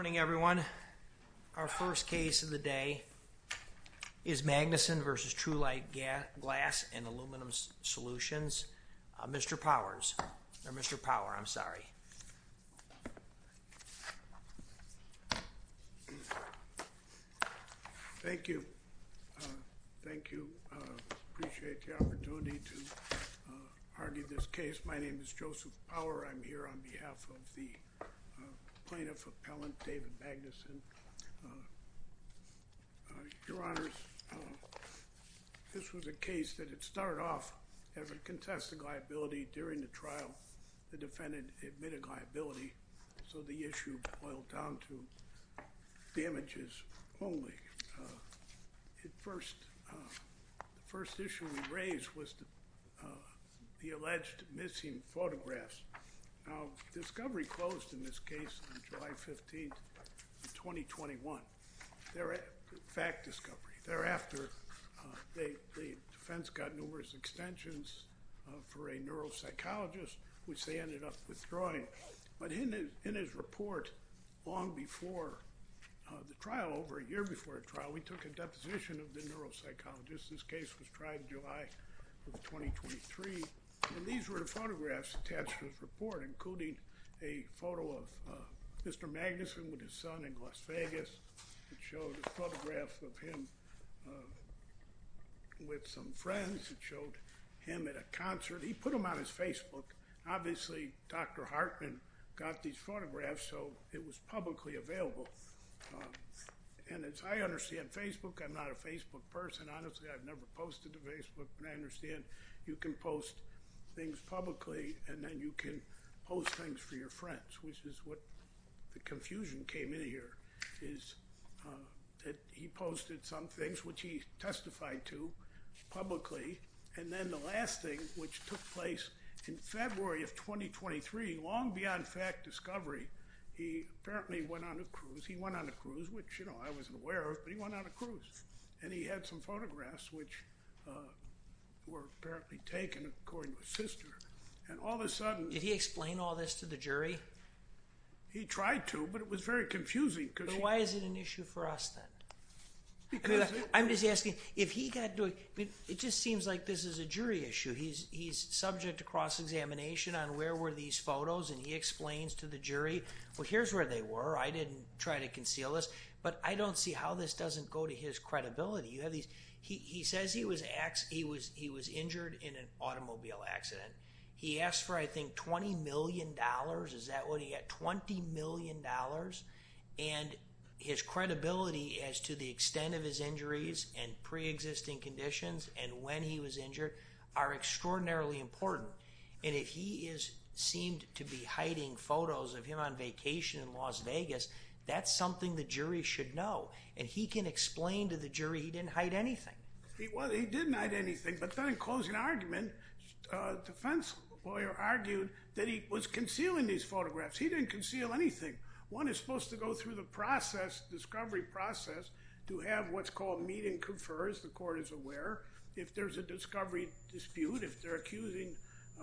Morning, everyone. Our first case of the day is Magnuson v. Trulight Glass and Aluminum Solutions. Mr. Power, I'm sorry. Thank you. Appreciate the opportunity to argue this case. My name is Joseph Power. I'm here on behalf of the plaintiff appellant David Magnuson. Your Honors, this was a case that had started off as a contested liability. During the trial, the defendant admitted liability, so the issue boiled down to damages only. The first issue we raised was the alleged missing photographs. Now, discovery closed in this case on July 15th, 2021. Fact discovery. Thereafter, the defense got numerous extensions for a neuropsychologist, which they ended up withdrawing. But in his report, long before the trial, over a year before the trial, we took a deposition of the neuropsychologist. This case was tried in July of 2023. And these were the photographs attached to his report, including a photo of Mr. Magnuson with his son in Las Vegas. It showed a photograph of him with some friends. It showed him at a concert. He put them on his Facebook. Obviously, Dr. Hartman got these photographs, so it was publicly available. And as I understand Facebook, I'm not a Facebook person. Honestly, I've never posted to Facebook, but I understand you can post things publicly, and then you can post things for your friends, which is what the confusion came in here, is that he posted some things which he testified to publicly, and then the last thing, which took place in February of 2023, long beyond fact discovery, he apparently went on a cruise. He went on a cruise, which, I wasn't aware of, but he went on a cruise. And he had some photographs which were apparently taken, according to his sister. And all of a sudden... Did he explain all this to the jury? He tried to, but it was very confusing. But why is it an issue for us then? Because I'm just asking, if he got to... it just seems like this is a jury issue. He's subject to cross-examination on where were these photos, and he explains to the jury, well, here's where they were. I didn't try to conceal this. But I don't see how this doesn't go to his credibility. You have these... He says he was injured in an automobile accident. He asked for, I think, $20 million. Is that what he got? $20 million. And his credibility as to the extent of his injuries and pre-existing conditions and when he was injured are extraordinarily important. And if he seemed to be hiding photos of him on vacation in Las Vegas, that's something the jury should know. And he can explain to the jury he didn't hide anything. He didn't hide anything, but then in closing argument, defense lawyer argued that he was concealing these photographs. He didn't conceal anything. One is supposed to go through the process, discovery process, to have what's called meet and confer, as the court is aware. If there's a discovery dispute, if they're accusing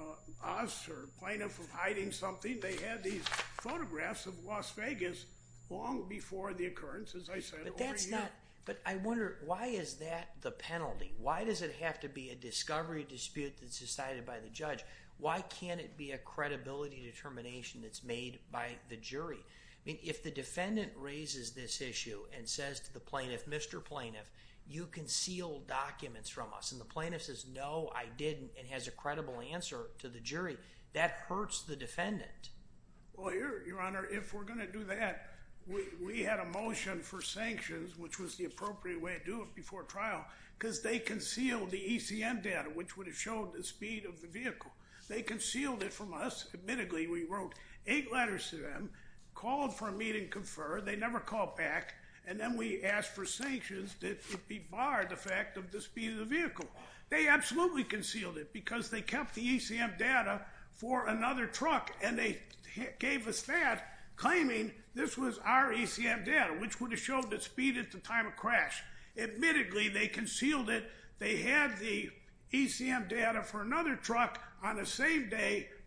us or plaintiff of hiding something, they had these photographs of Las Vegas long before the occurrence, as I said. But that's not... But I wonder, why is that the penalty? Why does it have to be a discovery dispute that's decided by the judge? Why can't it be a credibility determination that's made by the jury? I mean, if the defendant raises this issue and says to the plaintiff, Mr. Plaintiff, you concealed documents from us, and the plaintiff says, no, I didn't, and has a credible answer to the jury, that hurts the defendant. Well, Your Honor, if we're going to do that, we had a motion for sanctions, which was the appropriate way to do it before trial, because they concealed the ECM data, which would have showed the speed of the vehicle. They concealed it from us. Admittedly, we wrote 8 letters to them, called for a meet and confer. They never called back. And then we asked for sanctions that it be barred the fact of the speed of the vehicle. They absolutely concealed it because they kept the ECM data for another truck, and they gave us that, claiming this was our ECM data, which would have showed the speed at the time of crash. Admittedly, they concealed it. They had the ECM data for another truck on the same day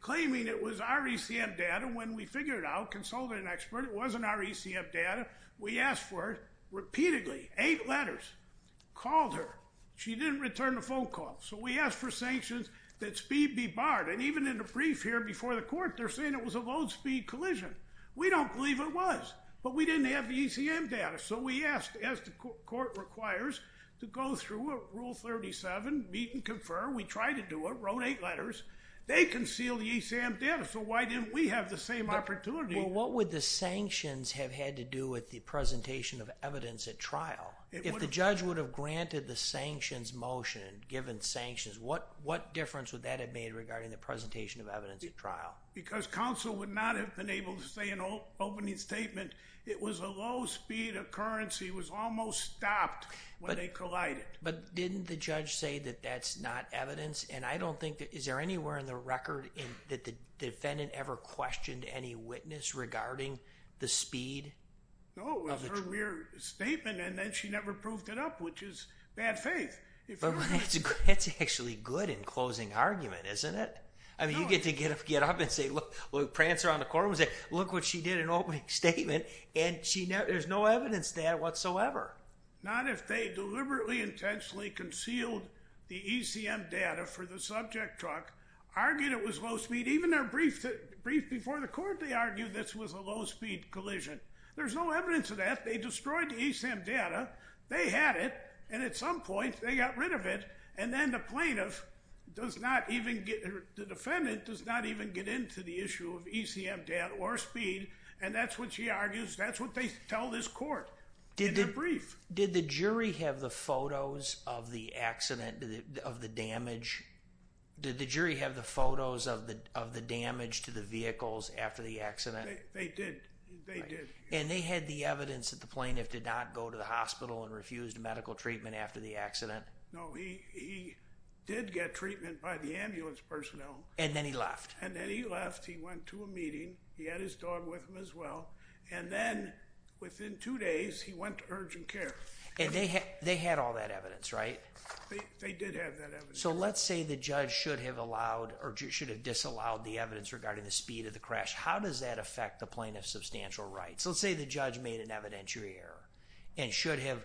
claiming it was RECM data when we figured out, consulted an expert, it wasn't RECM data. We asked for it repeatedly, 8 letters, called her. She didn't return the phone call. So we asked for sanctions that speed be barred. And even in the brief here before the court, they're saying it was a low-speed collision. We don't believe it was, but we didn't have the ECM data. So we asked, as the court requires, to go through a Rule 37, meet and confer. We tried to do it, wrote 8 letters. They concealed the ECM data, so why didn't we have the same opportunity? Well, what would the sanctions have had to do with the presentation of evidence at trial? If the judge would have granted the sanctions motion and given sanctions, what difference would that have made regarding the presentation of evidence at trial? Because counsel would not have been able to say in an opening statement, it was a low-speed occurrence. He was almost stopped when they collided. But didn't the judge say that that's not evidence? And I don't think that, is there anywhere in the record that the defendant ever questioned any witness regarding the speed? No, it was her mere statement, and then she never proved it up, which is bad faith. But that's actually good in closing argument, isn't it? I mean, you get to get up and say, look, prance around the courtroom and say, look what she did in opening statement, and there's no evidence of that whatsoever. Not if they deliberately, intentionally concealed the ECM data for the subject truck, argued it was low speed. Even their brief before the court, they argued this was a low-speed collision. There's no evidence of that. They destroyed the ECM data. They had it, and at some point, they got rid of it, and then the plaintiff does not even get, the defendant does not even get into the issue of ECM data or speed, and that's what she argues. That's what they tell this court in their brief. Did the jury have the photos of the accident, of the damage? Did the jury have the photos of the damage to the vehicles after the accident? They did. They did. And they had the evidence that the plaintiff did not go to the hospital and refused medical treatment after the accident? No, he did get treatment by the ambulance personnel. And then he left? And then he left. He went to a meeting. He had his dog with him as well. And then within 2 days, he went to urgent care. And they had all that evidence, right? They did have that evidence. So let's say the judge should have allowed or should have disallowed the evidence regarding the speed of the crash. How does that affect the plaintiff's substantial rights? Let's say the judge made an evidentiary error and should have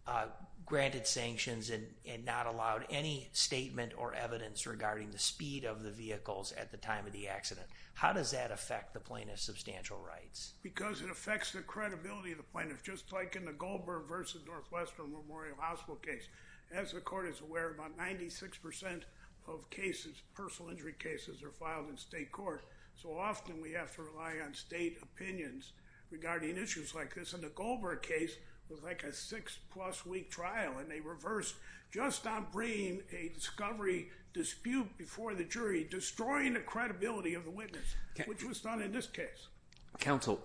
granted sanctions and not allowed any statement or evidence regarding the speed of the vehicles at the time of the accident. How does that affect the plaintiff's substantial rights? Because it affects the credibility of the plaintiff, just like in the Goldberg versus Northwestern Memorial Hospital case. As the court is aware, about 96% of cases, personal injury cases, are filed in state court. So often we have to rely on state opinions regarding issues like this. In the Goldberg case, it was like a 6+ week trial, and they reversed just on bringing a discovery dispute before the jury, destroying the credibility of the witness, which was done in this case. Counsel,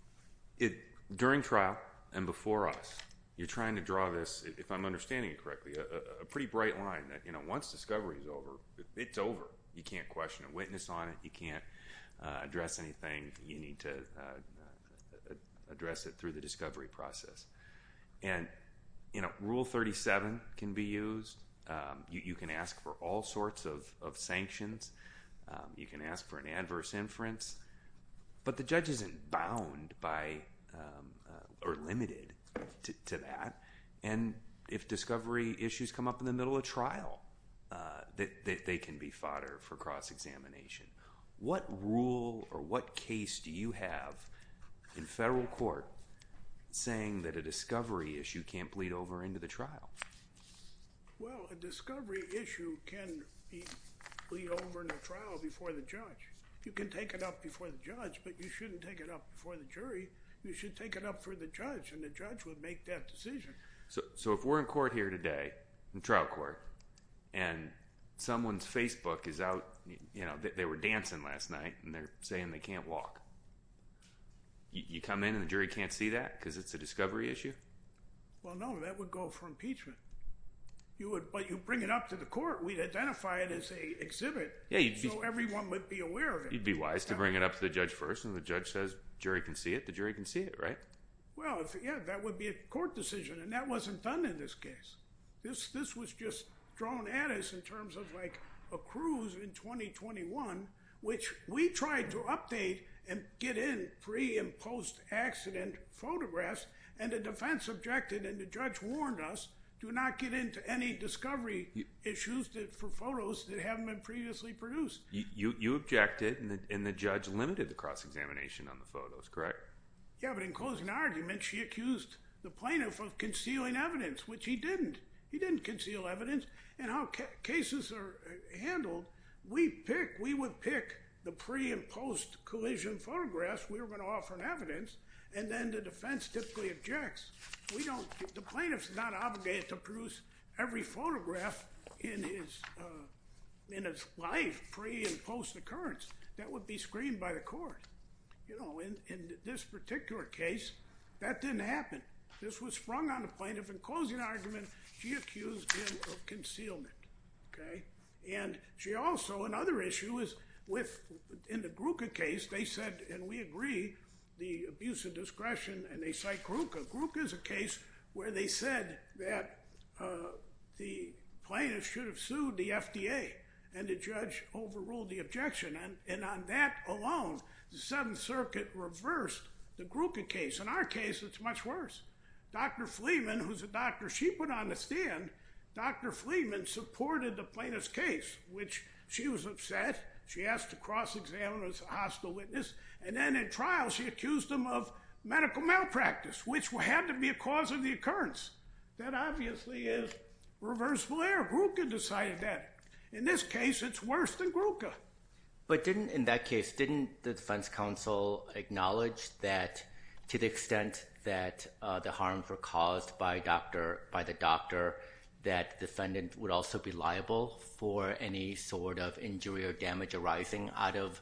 during trial and before us, you're trying to draw this, if I'm understanding it correctly, a pretty bright line that, once discovery is over, it's over. You can't question a witness on it. You can't address anything. You need to address it through the discovery process. And, Rule 37 can be used. You can ask for all sorts of sanctions. You can ask for an adverse inference. But the judge isn't bound by or limited to that. And if discovery issues come up in the middle of trial, they can be fodder for cross-examination. What rule or what case do you have in federal court saying that a discovery issue can't bleed over into the trial? Well, a discovery issue can bleed over in the trial before the judge. You can take it up before the judge, but you shouldn't take it up before the jury. You should take it up for the judge, and the judge would make that decision. So if we're in court here today, in trial court, and someone's Facebook is out, they were dancing last night, and they're saying they can't walk. You come in and the jury can't see that because it's a discovery issue? Well, no, that would go for impeachment. But you bring it up to the court, we'd identify it as an exhibit, so everyone would be aware of it. You'd be wise to bring it up to the judge first, and the judge says jury can see it, the jury can see it, right? Well, that would be a court decision, and that wasn't done in this case. This was just thrown at us in terms of like a cruise in 2021 which we tried to update and get in pre- and post-accident photographs, and the defense objected, and the judge warned us, do not get into any discovery issues for photos that haven't been previously produced. You objected, and the judge limited the cross-examination on the photos, correct? Yeah, but in closing argument, she accused the plaintiff of concealing evidence, which he didn't. He didn't conceal evidence. And how cases are handled, we would pick the pre- and post-collision photographs we were going to offer in evidence, and then the defense typically objects. The plaintiff's not obligated to produce every photograph in his life, pre- and post-occurrence. That would be screened by the court. In this particular case, that didn't happen. This was sprung on the plaintiff. In closing argument, she accused him of concealment. Okay? And she also, another issue is in the Gruca case, they said, and we agree, the abuse of discretion, and they cite Gruca. Gruca is a case where they said that the plaintiff should have sued the FDA, and the judge overruled the objection. And on that alone, the Seventh Circuit reversed the Gruca case. In our case, it's much worse. Dr. Fleeman, who's a doctor she put on the stand, Dr. Fleeman supported the plaintiff's case, which she was upset. She asked to cross-examine as a hostile witness. And then in trial, she accused him of medical malpractice, which had to be a cause of the occurrence. That obviously is reversible error. Gruca decided that. In this case, it's worse than Gruca. But in that case, didn't the defense counsel acknowledge that to the extent that the harms were caused by the doctor, that the defendant would also be liable for any sort of injury or damage arising out of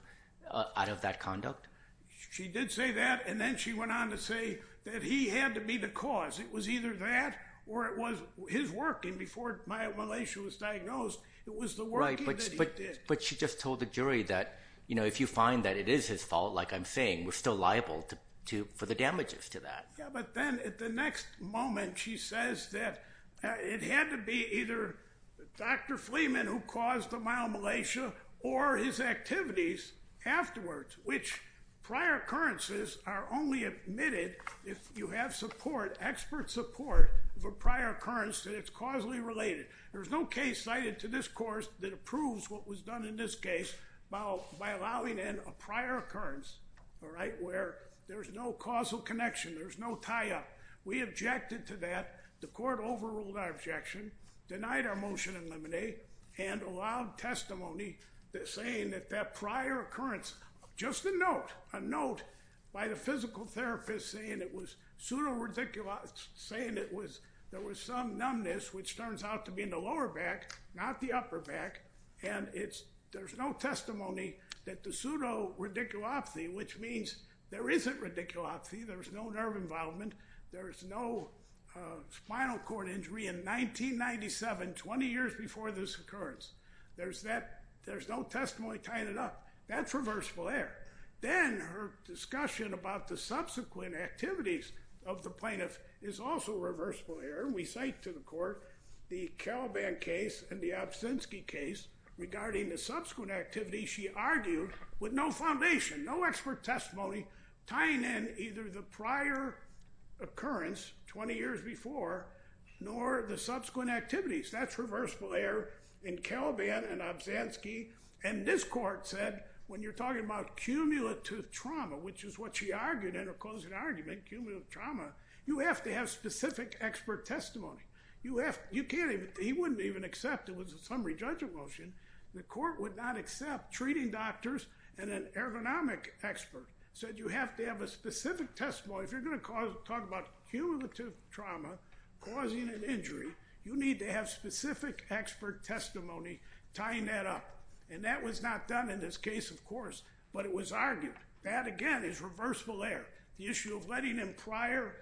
that conduct? She did say that, and then she went on to say that he had to be the cause. It was either that or it was his working before myelomalacia was diagnosed. It was the working that he did. But she just told the jury that, if you find that it is his fault, like I'm saying, we're still liable for the damages to that. Yeah, but then at the next moment, she says that it had to be either Dr. Fleeman who caused the myelomalacia or his activities afterwards, which prior occurrences are only admitted if you have support, expert support of a prior occurrence that it's causally related. There's no case cited to this course that approves what was done in this case by allowing in a prior occurrence, all right, where there's no causal connection, there's no tie-up. We objected to that. The court overruled our objection, denied our motion in limine, and allowed testimony saying that prior occurrence, just a note by the physical therapist saying it was pseudo-ridiculous, saying there was some numbness, which turns out to be in the lower back, not the upper back, and there's no testimony that the pseudo-radiculopathy, which means there isn't radiculopathy, there's no nerve involvement, there's no spinal cord injury in 1997, 20 years before this occurrence. There's no testimony tying it up. That's reversible error. Then her discussion about the subsequent activities of the plaintiff is also reversible error. We cite to the court the Caliban case and the Obstinski case regarding the subsequent activities. She argued with no foundation, no expert testimony, tying in either the prior occurrence 20 years before nor the subsequent activities. That's reversible error in Caliban and Obstinski. And this court said when you're talking about cumulative trauma, which is what she argued in her closing argument, cumulative trauma, you have to have specific expert testimony. You can't even, he wouldn't even accept it was a summary judgment motion. The court would not accept treating doctors and an ergonomic expert. Said you have to have a specific testimony. If you're going to talk about cumulative trauma causing an injury, you need to have specific expert testimony tying that up. And that was not done in this case, of course, but it was argued. That, again, is reversible error. The issue of letting in prior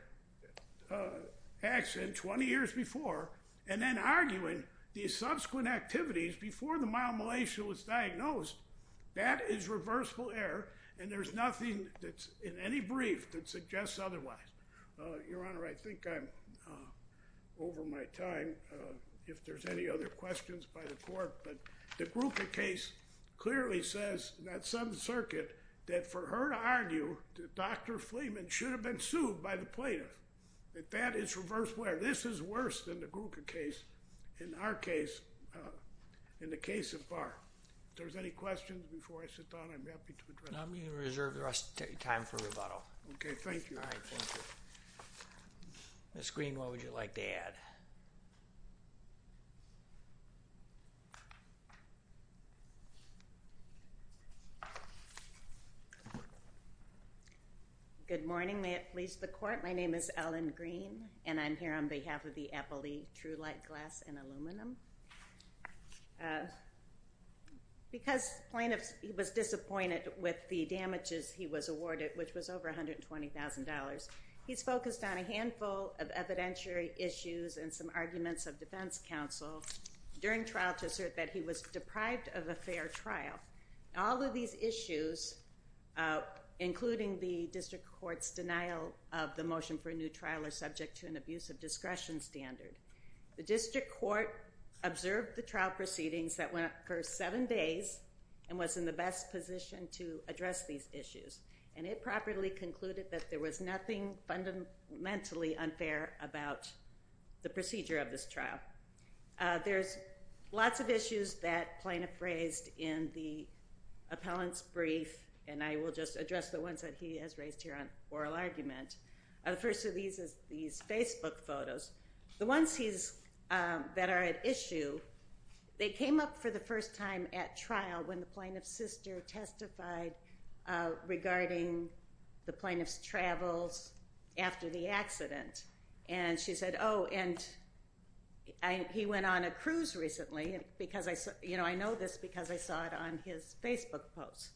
accident 20 years before and then arguing the subsequent activities before the myelomalacia was diagnosed, that is reversible error, and there's nothing that's in any brief that suggests otherwise. Your Honor, I think I'm over my time. If there's any other questions by the court, but the Gruca case clearly says in that Seventh Circuit that for her to argue that Dr. Fleeman should have been sued by the plaintiff, that is reverse where. This is worse than the Gruca case. In our case, in the case of Barr. If there's any questions before I sit down, I'm happy to address them. I'm going to reserve the rest of time for rebuttal. Okay, thank you. All right, thank you. Ms. Green, what would you like to add? Good morning. May it please the court. My name is Ellen Green, and I'm here on behalf of the Appellee True Light Glass and Aluminum. Because plaintiff was disappointed with the damages he was awarded, which was over $120,000, he's focused on a handful of evidentiary issues and some arguments of defense counsel during trial to assert that he was deprived of a fair trial. All of these issues, including the district court's denial of the motion for a new trial, are subject to an abuse of discretion standard. The district court observed the trial proceedings that went for 7 days and was in the best position to address these issues. And it properly concluded that there was nothing fundamentally unfair about the procedure of this trial. There's lots of issues that plaintiff raised in the appellant's brief, and I will just address the ones that he has raised here on oral argument. The first of these is these Facebook photos. The ones that are at issue, they came up for the first time at trial when the plaintiff's sister testified regarding the plaintiff's travels after the accident. And she said, oh, and he went on a cruise recently because I know this because I saw it on his Facebook posts.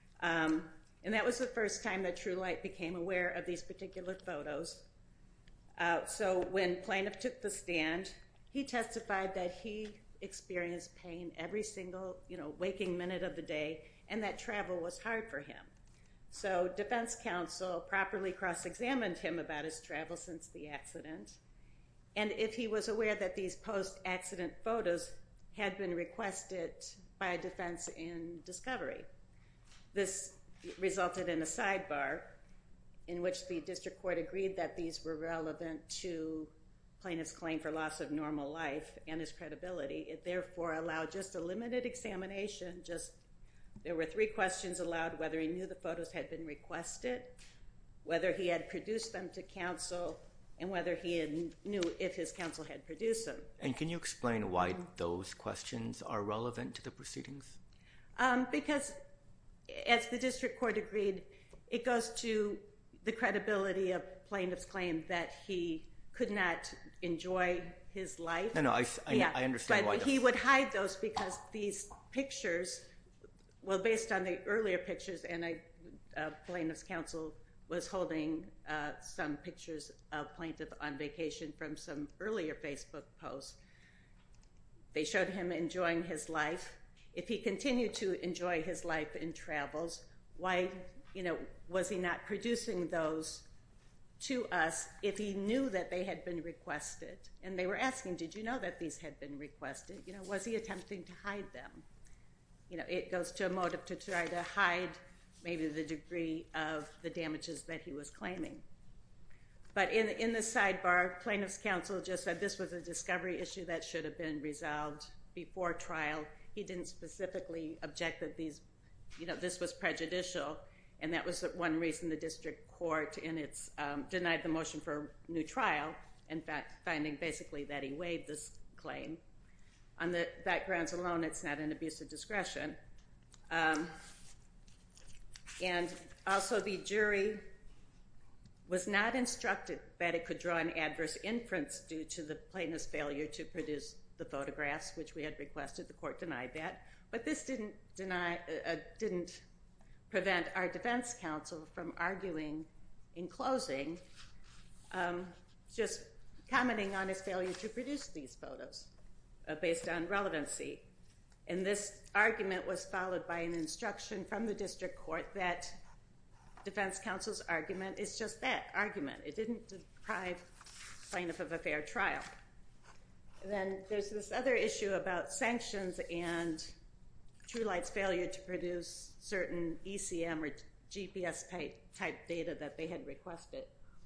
And that was the first time that True Light became aware of these particular photos. So when plaintiff took the stand, he testified that he experienced pain every single, waking minute of the day, and that travel was hard for him. So defense counsel properly cross-examined him about his travel since the accident. And if he was aware that these post-accident photos had been requested by defense in discovery. This resulted in a sidebar in which the district court agreed that these were relevant to plaintiff's claim for loss of normal life and his credibility. It therefore allowed just a limited examination. There were 3 questions allowed: whether he knew the photos had been requested, whether he had produced them to counsel, and whether he knew if his counsel had produced them. And can you explain why those questions are relevant to the proceedings? Because, as the district court agreed, it goes to the credibility of plaintiff's claim that he could not enjoy his life. No, I understand why. But he would hide those because these pictures, well, based on the earlier pictures, and plaintiff's counsel was holding some pictures of plaintiff on vacation from some earlier Facebook posts. They showed him enjoying his life. If he continued to enjoy his life in travels, why, was he not producing those to us if he knew that they had been requested? And they were asking, did you know that these had been requested? Was he attempting to hide them? It goes to a motive to try to hide maybe the degree of the damages that he was claiming. But in the sidebar, plaintiff's counsel just said this was a discovery issue that should have been resolved before trial. He didn't specifically object that this was prejudicial, and that was one reason the district court in its denied the motion for new trial, in fact, finding basically that he waived this claim. On that grounds alone, it's not an abuse of discretion. And also the jury was not instructed that it could draw an adverse inference due to the plaintiff's failure to produce the photographs, which we had requested. The court denied that. But this didn't prevent our defense counsel from arguing in closing, just commenting on his failure to produce these photos based on relevancy. And this argument was followed by an instruction from the district court that defense counsel's argument is just that, argument. It didn't deprive plaintiff of a fair trial. And then there's this other issue about sanctions and TrueLight's failure to produce certain ECM or GPS type data that they had requested.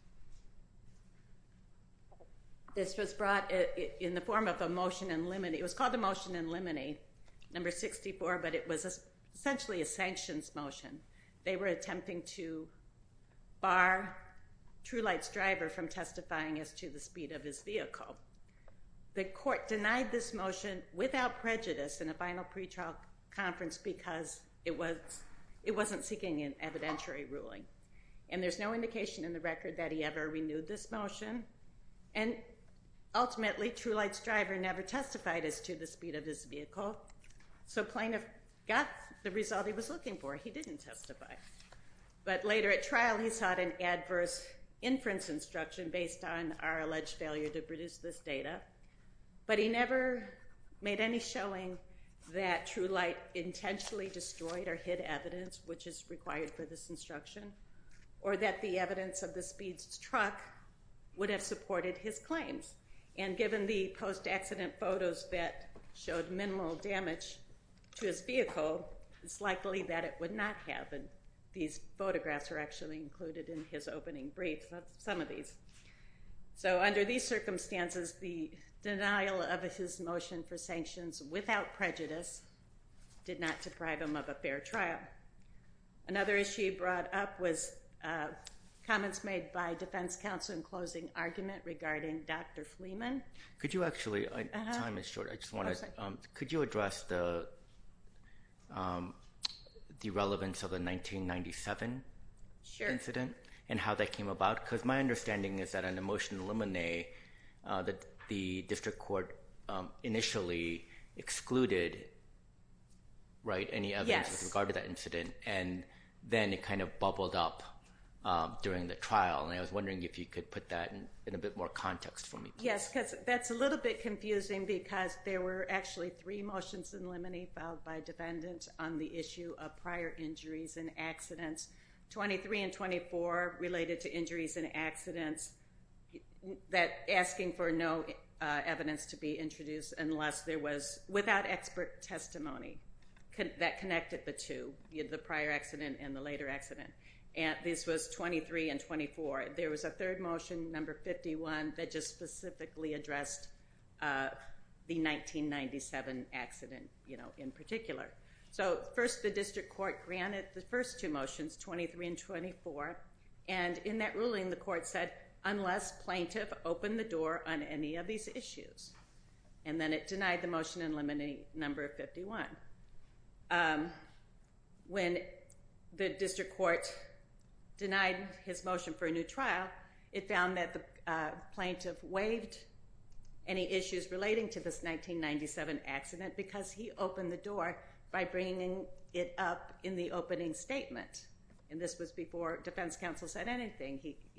This was brought in the form of a motion in limine. It was called a motion in limine, number 64, but it was essentially a sanctions motion. They were attempting to bar TrueLight's driver from testifying as to the speed of his vehicle. The court denied this motion without prejudice in a final pretrial conference because it wasn't seeking an evidentiary ruling. And there's no indication in the record that he ever renewed this motion. And ultimately, TrueLight's driver never testified as to the speed of his vehicle. So plaintiff got the result he was looking for. He didn't testify. But later at trial, he sought an adverse inference instruction based on our alleged failure to produce this data. But he never made any showing that TrueLight intentionally destroyed or hid evidence, which is required for this instruction, or that the evidence of the speed's truck would have supported his claims. And given the post-accident photos that showed minimal damage to his vehicle, it's likely that it would not have. And these photographs are actually included in his opening brief, some of these. So under these circumstances, the denial of his motion for sanctions without prejudice did not deprive him of a fair trial. Another issue brought up was comments made by defense counsel in closing argument regarding Dr. Fleeman. Could you actually, time is short, I just want to, could you address the relevance of the 1997 incident and how that came about? Because my understanding is that on the motion in limine, the district court initially excluded, right, any evidence with regard to that incident, and then it kind of bubbled up during the trial. And I was wondering if you could put that in a bit more context for me, please. Yes, because that's a little bit confusing because there were actually 3 motions in limine filed by defendants on the issue of prior injuries and accidents. 23 and 24 related to injuries and accidents, that asking for no evidence to be introduced unless there was, without expert testimony, that connected the two, the prior accident and the later accident. And this was 23 and 24. There was a third motion, number 51, that just specifically addressed the 1997 accident, in particular. So first, the district court granted the first 2 motions, 23 and 24, and in that ruling, the court said, unless plaintiff opened the door on any of these issues. And then it denied the motion in limine number 51. When the district court denied his motion for a new trial, it found that the plaintiff waived any issues relating to this 1997 accident because he opened the door by bringing it up in the opening statement. And this was before defense counsel said anything.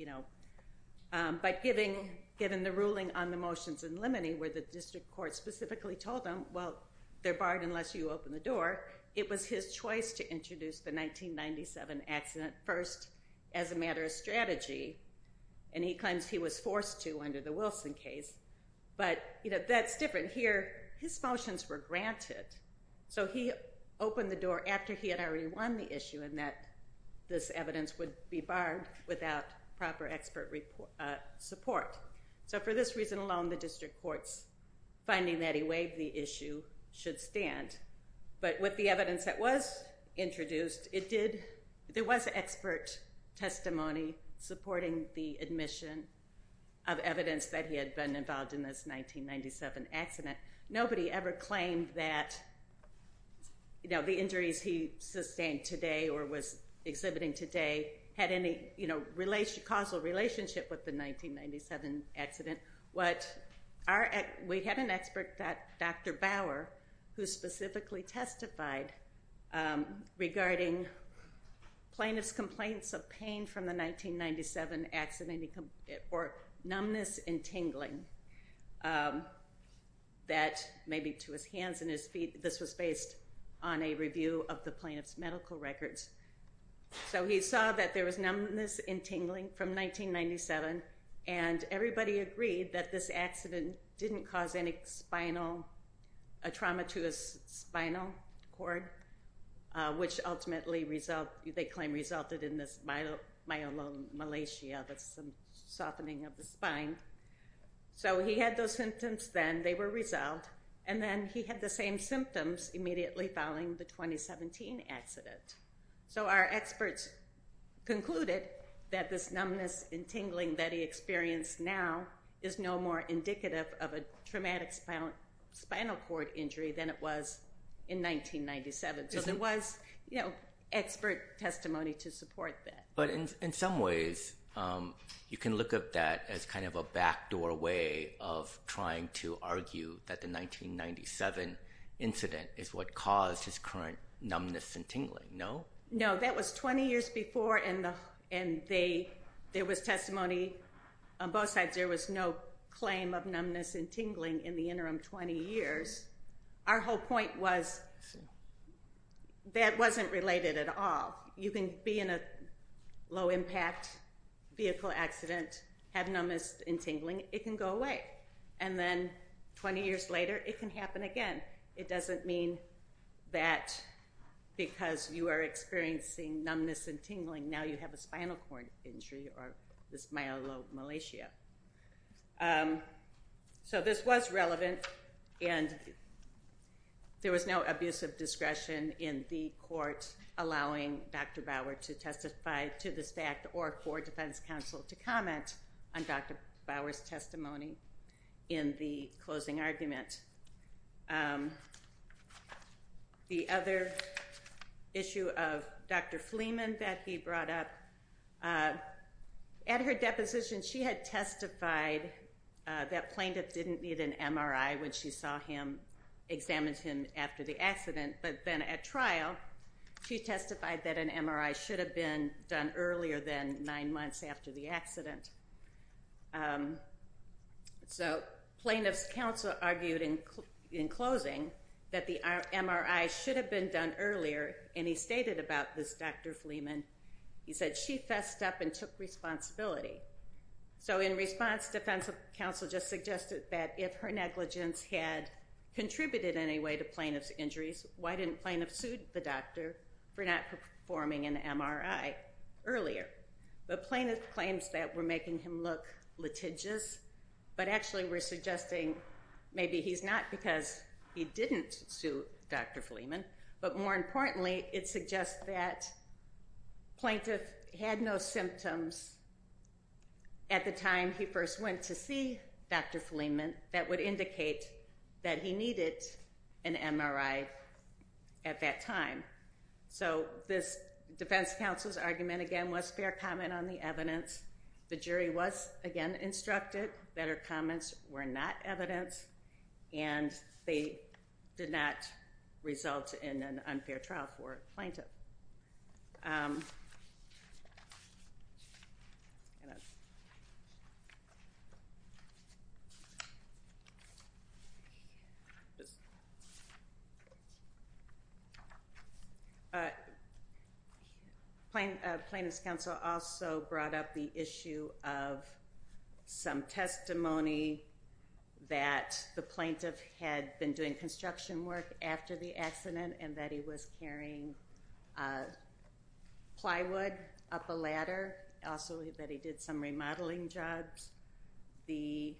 But given the ruling on the motions in limine, where the district court specifically told him, well, they're barred unless you open the door, it was his choice to introduce the 1997 accident first as a matter of strategy. And he claims he was forced to under the Wilson case. But that's different. Here, his motions were granted. So he opened the door after he had already won the issue and that this evidence would be barred without proper expert support. So for this reason alone, the district court's finding that he waived the issue should stand. But with the evidence that was introduced, there was expert testimony supporting the admission of evidence that he had been involved in this 1997 accident. Nobody ever claimed that the injuries he sustained today or was exhibiting today had any causal relationship with the 1997 accident. We had an expert, Dr. Bauer, who specifically testified regarding plaintiff's complaints of pain from the 1997 accident or numbness and tingling that maybe to his hands and his feet. This was based on a review of the plaintiff's medical records. So he saw that there was numbness and tingling from 1997, and everybody agreed that this accident didn't cause any trauma to his spinal cord, which ultimately they claim resulted in this myelomalacia, that's some softening of the spine. So he had those symptoms then, they were resolved, and then he had the same symptoms immediately following the 2017 accident. So our experts concluded that this numbness and tingling that he experienced now is no more indicative of a traumatic spinal cord injury than it was in 1997. So there was, expert testimony to support that. But in some ways, you can look at that as kind of a backdoor way of trying to argue that the 1997 incident is what caused his current numbness and tingling, no? No, that was 20 years before, and there was testimony on both sides. There was no claim of numbness and tingling in the interim 20 years. Our whole point was that wasn't related at all. You can be in a low-impact vehicle accident, have numbness and tingling, it can go away. And then 20 years later, it can happen again. It doesn't mean that because you are experiencing numbness and tingling, now you have a spinal cord injury or this myelomalacia. So this was relevant, and there was no abuse of discretion in the court allowing Dr. Bauer to testify to this fact or for defense counsel to comment on Dr. Bauer's testimony in the closing argument. The other issue of Dr. Fleeman that he brought up, at her deposition, she had testified that plaintiff didn't need an MRI when she saw him, examined him after the accident, but then at trial, she testified that an MRI should have been done earlier than 9 months after the accident. So plaintiff's counsel argued in closing that the MRI should have been done earlier, and he stated about this Dr. Fleeman, he said, she fessed up and took responsibility. So in response, defense counsel just suggested that if her negligence had contributed in any way to plaintiff's injuries, why didn't plaintiff sue the doctor for not performing an MRI earlier? But plaintiff claims that we're making him look litigious, but actually we're suggesting maybe he's not because he didn't sue Dr. Fleeman, but more importantly, it suggests that plaintiff had no symptoms at the time he first went to see Dr. Fleeman that would indicate that he needed an MRI at that time. So this defense counsel's argument, again, was fair comment on the evidence. The jury was, again, instructed that her comments were not evidence, and they did not result in an unfair trial for plaintiff. Plaintiff's counsel also brought up the issue of some testimony that the plaintiff had been doing construction work after the accident and that he was carrying plywood up a ladder, also that he did some remodeling jobs. The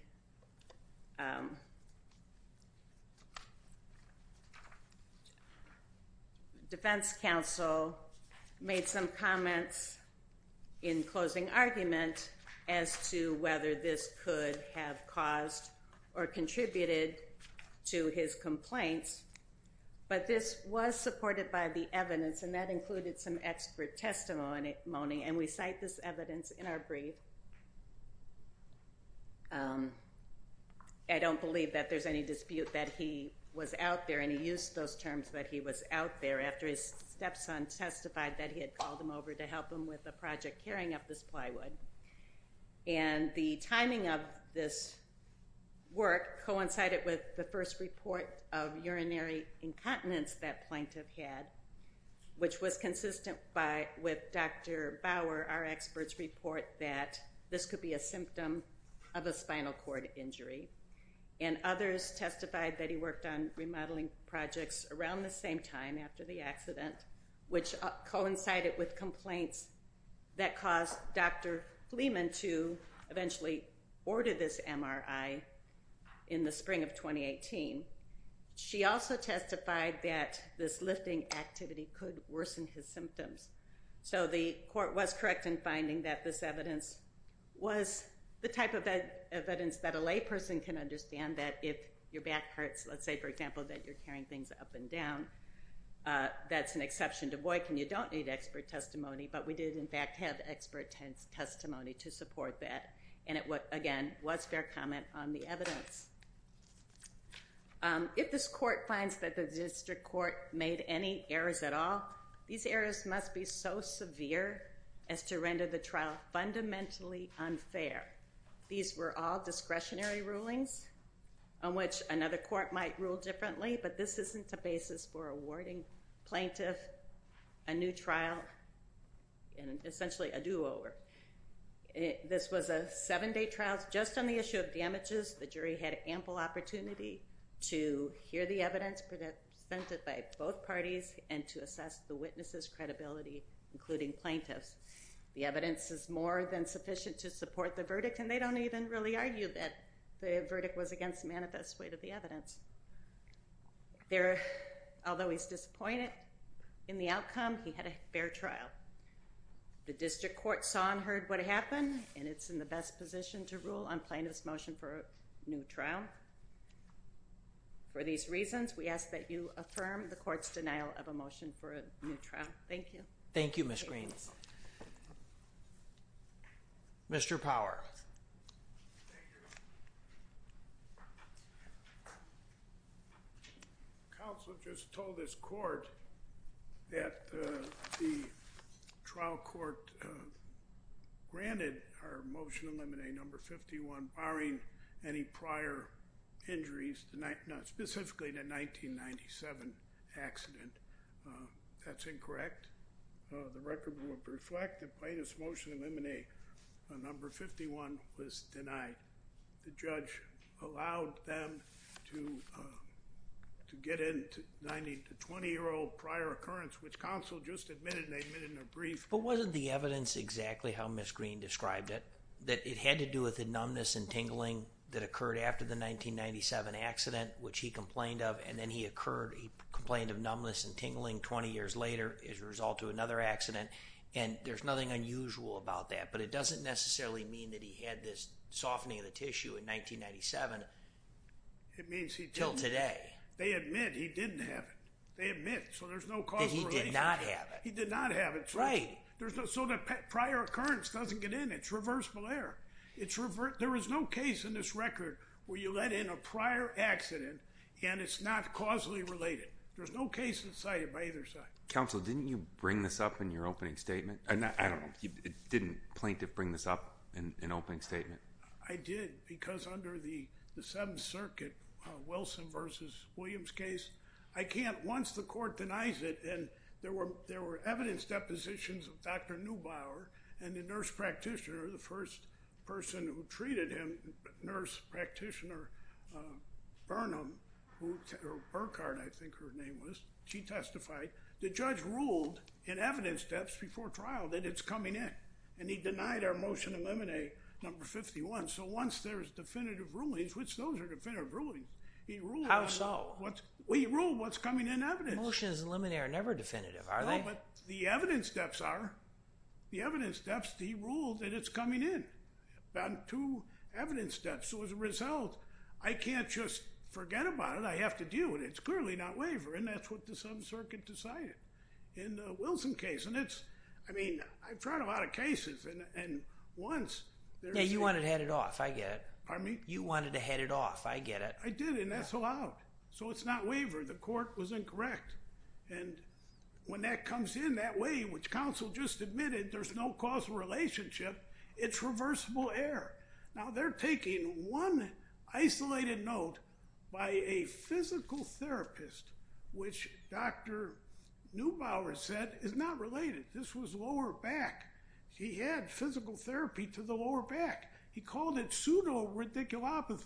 defense counsel made some comments in closing argument as to whether this could have caused or contributed to his complaints, but this was supported by the evidence, and that included some expert testimony, and we cite this evidence in our brief. I don't believe that there's any dispute that he was out there, and he used those terms that he was out there after his stepson testified that he had called him over to help him with a project carrying up this plywood. And the timing of this work coincided with the first report of urinary incontinence that plaintiff had, which was consistent with Dr. Bauer, our expert's report, that this could be a symptom of a spinal cord injury. and others testified that he worked on remodeling projects around the same time after the accident, which coincided with complaints that caused Dr. Fleeman to eventually order this MRI in the spring of 2018. She also testified that this lifting activity could worsen his symptoms. So the court was correct in finding that this evidence was the type of evidence that a layperson can understand, that if your back hurts, let's say, for example, that you're carrying things up and down, that's an exception to Boykin, and you don't need expert testimony, but we did, in fact, have expert testimony to support that, and it, again, was fair comment on the evidence. If this court finds that the district court made any errors at all, these errors must be so severe as to render the trial fundamentally unfair. These were all discretionary rulings on which another court might rule differently, but this isn't a basis for awarding plaintiff a new trial and essentially a do-over. This was a 7-day trial just on the issue of damages. The jury had ample opportunity to hear the evidence presented by both parties and to assess the witnesses' credibility, including plaintiffs. The evidence is more than sufficient to support the verdict, and they don't even really argue that the verdict was against the manifest weight of the evidence. Although he's disappointed in the outcome, he had a fair trial. The district court saw and heard what happened, and it's in the best position to rule on plaintiff's motion for a new trial. For these reasons, we ask that you affirm the court's denial of a motion for a new trial. Thank you. Thank you, Ms. Green. Mr. Power. Counsel just told this court that the trial court granted our motion to eliminate number 51, barring any prior injuries, specifically the 1997 accident. That's incorrect. The record will reflect that plaintiff's motion to eliminate number 51 was denied. The judge allowed them to get into 90 to 20-year-old prior occurrence, which counsel just admitted, and they admitted in their brief. But wasn't the evidence exactly how Ms. Green described it? That it had to do with the numbness and tingling that occurred after the 1997 accident, which he complained of, and then he complained of numbness and tingling 20 years later as a result of another accident, and there's nothing unusual about that. But it doesn't necessarily mean that he had this softening of the tissue in 1997 It means he didn't. till today. They admit he didn't have it. They admit, so there's no causal That he relationship. did not have it. He did not have it. So Right. So the prior occurrence doesn't get in. It's reversible error. There is no case in this record where you let in a prior accident and it's not causally related. There's no case that's cited by either side. Counsel, didn't you bring this up in your opening statement? I don't know. Didn't plaintiff bring this up in opening statement? I did, because under the Seventh Circuit, Wilson versus Williams case, I can't, once the court denies it, and there were evidence depositions of Dr. Neubauer and the nurse practitioner, the first person who treated him, nurse practitioner Burnham, or Burkhardt, I think her name was, she testified. The judge ruled in evidence steps before trial that it's coming in, and he denied our motion to eliminate number 51. So once there's definitive rulings, which those are definitive rulings, he ruled. How so? He ruled what's coming in evidence. Motions to eliminate are never definitive, are No, they? but the evidence steps are. The evidence steps, he ruled that it's coming in on 2 evidence steps. So as a result, I can't just forget about it. I have to deal with it. It's clearly not waiver, and that's what the Seventh Circuit decided in the Wilson case. And I've tried a lot of cases, and once there's... Yeah, you wanted to head it off. I get it. Pardon me? You wanted to head it off. I get it. I did, and that's allowed. So it's not waiver. The court was incorrect. And when that comes in that way, which counsel just admitted, there's no causal relationship, it's reversible error. Now, they're taking one isolated note by a physical therapist, which Dr. Neubauer said is not related. This was lower back. He had physical therapy to the lower back. He called it pseudo-radiculopathy,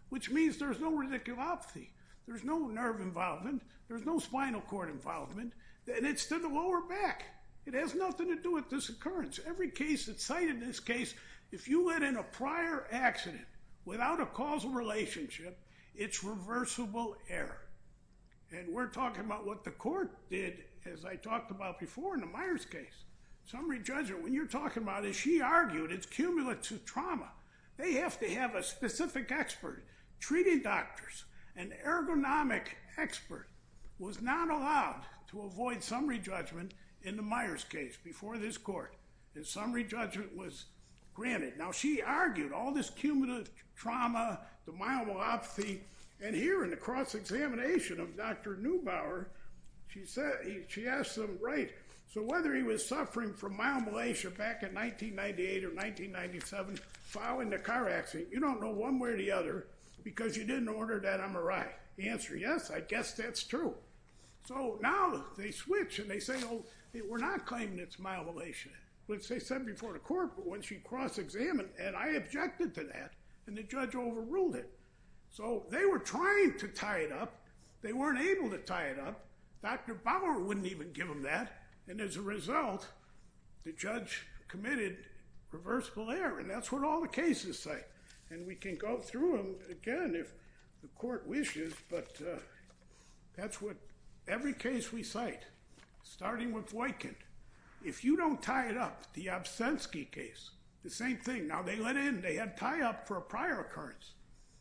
which means there's no radiculopathy. There's no nerve involvement. There's no spinal cord involvement. And it's to the lower back. It has nothing to do with this occurrence. Every case that's cited in this case, if you let in a prior accident without a causal relationship, it's reversible error. And we're talking about what the court did, as I talked about before in the Myers case. Summary judgment, when you're talking about, as she argued, it's cumulative trauma. They have to have a specific expert. Treating doctors, an ergonomic expert, was not allowed to avoid summary judgment in the Myers case before this court. And summary judgment was granted. Now, she argued all this cumulative trauma, the myelopathy, and here in the cross-examination of Dr. Neubauer, she asked him, right, so whether he was suffering from myomalacia back in 1998 or 1997 following the car accident, you don't know one way or the other because you didn't order that MRI. The answer, yes, I guess that's true. So now they switch and they say, oh, we're not claiming it's myomalacia, which they said before the court, but when she cross-examined, and I objected to that, and the judge overruled it. So they were trying to tie it up. They weren't able to tie it up. Dr. Bauer wouldn't even give them that. And as a result, the judge committed reversible error. And that's what all the cases say. And we can go through them again if the court wishes, but that's what every case we cite, starting with Voigtkind. If you don't tie it up, the Obsensky case, the same thing. Now, they let in, they had tie-up for a prior occurrence.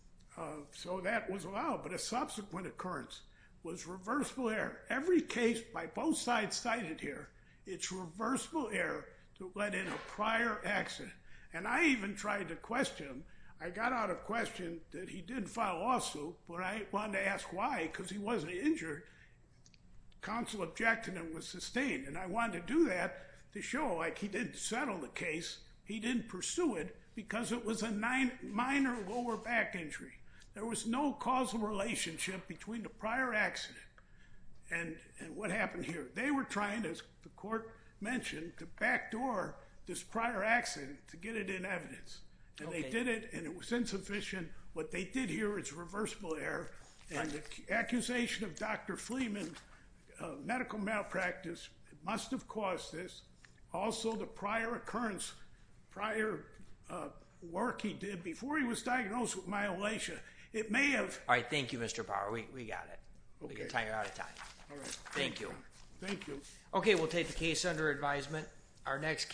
So that was allowed, but a subsequent occurrence was reversible error. Every case by both sides cited here, it's reversible error to let in a prior accident. And I even tried to question him. I got out a question that he didn't file a lawsuit, but I wanted to ask why, because he wasn't injured. Counsel objected and it was sustained. And I wanted to do that to show, like, he didn't settle the case. He didn't pursue it because it was a minor lower back injury. There was no causal relationship between the prior accident and what happened here. They were trying, as the court mentioned, to backdoor this prior accident to get it in evidence. And they did it, and it was insufficient. What they did here is reversible error. And the accusation of Dr. Fleeman, medical malpractice, must have caused this. Also, the prior occurrence, prior work he did before he was diagnosed with myomalacia, it may have... All right, thank you, Mr. Bauer. We got it. Okay. You're out of time. All right. Thank you. Thank you. Okay, we'll take the case under advisement. Our next